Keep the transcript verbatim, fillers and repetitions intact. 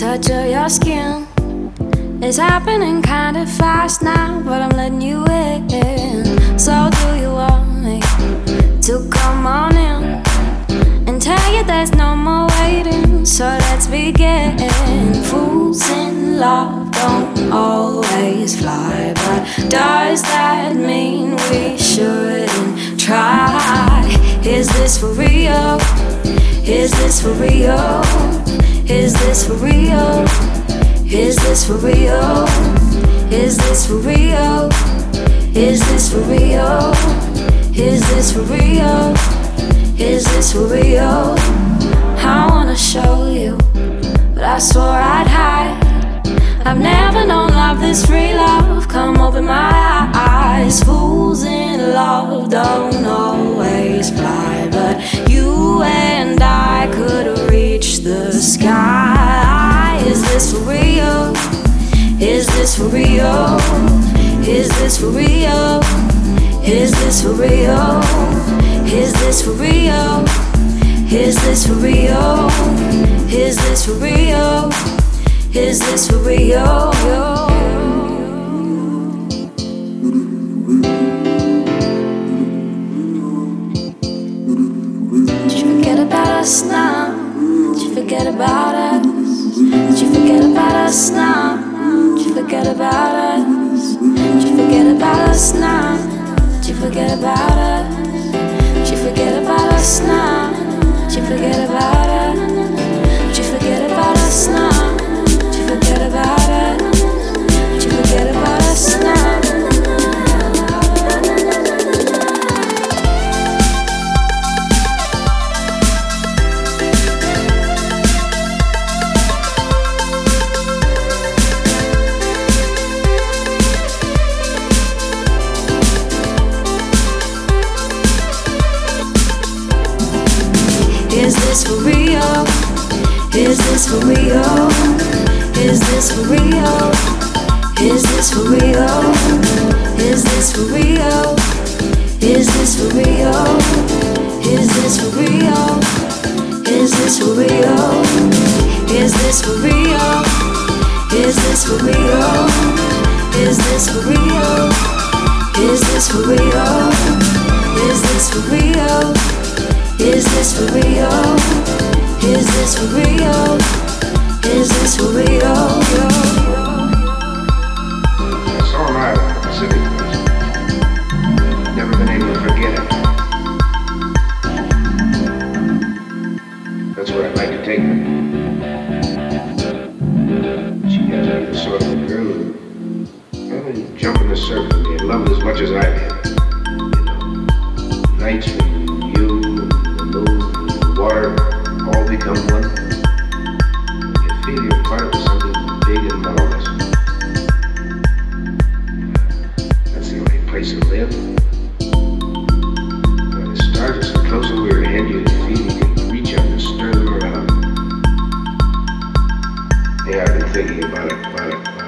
touch of your skin. It's happening kind of fast now, but I'm letting you in. So do you want me to come on in and tell you there's no more waiting? So let's begin. Fools in love don't always fly, but does that mean we shouldn't try? Is this for real? Is this for real? Is this for real? Is this for real? Is this for real? Is this for real? Is this for real? Is this for real? I wanna show you, but I swore I'd hide. I've never known love this free. Love come open my eyes. Fools in love don't always fly, but you and I could reach the sky. Is this for real? Is this for real? Is this for real? Is this for real? Is this for real? Is this for real? Is this for real? Is this for real? Did you forget about us now? Did you forget about us? Did you forget about us now? Did you forget about us? Did you forget about us now? Did you forget about us? Did you forget about us now? Did you forget about us? Did you forget about us now? Did you forget about us? Did you forget about us now? Is this for real? Is this for real? Is this for real? Is this for real? Is this for real? Is this for real? Is this for real? Is this for real? Is this for real? Is this for real? Is this for real? Is this for real? Is this for real? Is this for real? Is this for real? Is this for real? I saw him out at the Pacific Coast. Never been able to forget it. That's where I'd like to take her. She has like the sort of a girl who, well, you jump in the surf and be in love as much as I did. You know, nights with you, the moon, the water, all become one. You feel you're part of something big and marvelous. That's the only place to live. Where the stars are so close over your head, you feel you can reach up and stir them around. Yeah, I've been thinking about it, about it, about it.